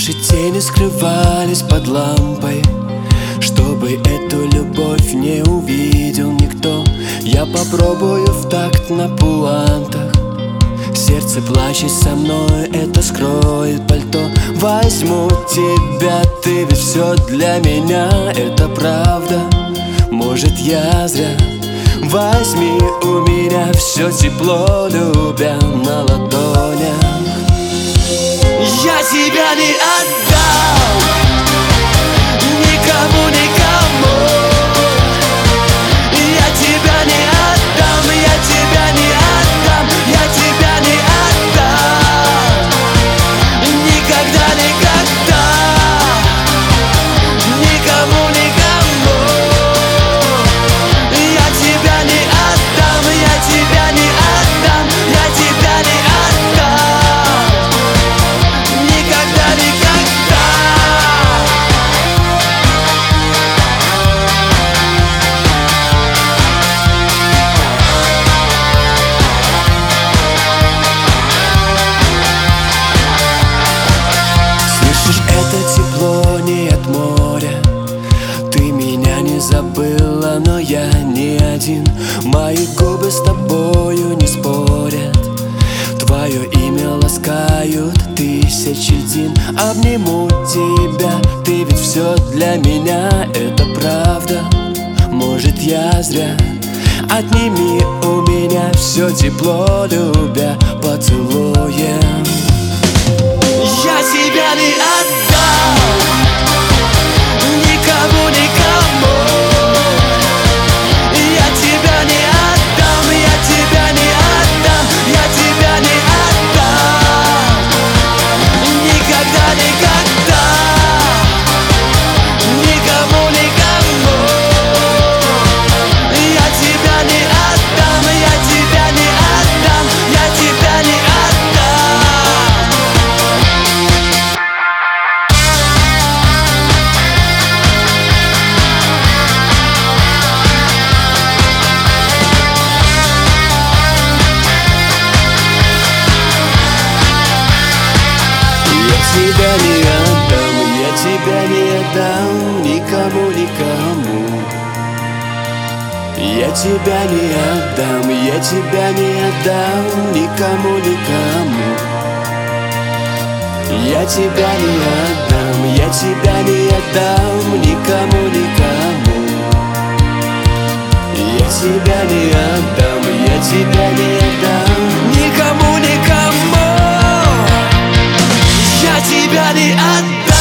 Наши тени скрывались под лампой, чтобы эту любовь не увидел никто. Я попробую в такт на пуантах. Сердце плачет со мной, это скроет пальто. Возьму тебя, ты ведь все для меня, это правда. Может, я зря. Возьми у меня все тепло, любя на ладонях. Я тебя не отдам никому, никому. Я тебя не отдам, я тебя не отдам, я тебя не отдам. Никогда, никогда, никому, никому. Я тебя не отдам, я тебя не отдам, я тебя не отдам. Никогда, никогда. Слышишь, это тепло не от моря. Ты меня не забыла, но я не один. Мои губы с тобою не спорят. Твое имя ласкают тысячи дин. Обниму тебя, ты ведь все для меня, это правда. Может, я зря. Отними у меня все тепло, любя поцелуем. Я тебя не отдам никому, никому. Я тебя не отдам, я тебя не отдам, я тебя не отдам. Никогда, никогда, никому, никому. Я тебя не отдам, я тебя не отдам, я тебя не отдам. Я тебя не отдам, я тебя не отдам никому, никому. Я тебя не отдам, я тебя не отдам никому, никому. Я тебя не отдам, я тебя не отдам никому, никому. Я тебя не отдам, я тебя не отдам никому, никому. Я тебя не отдам.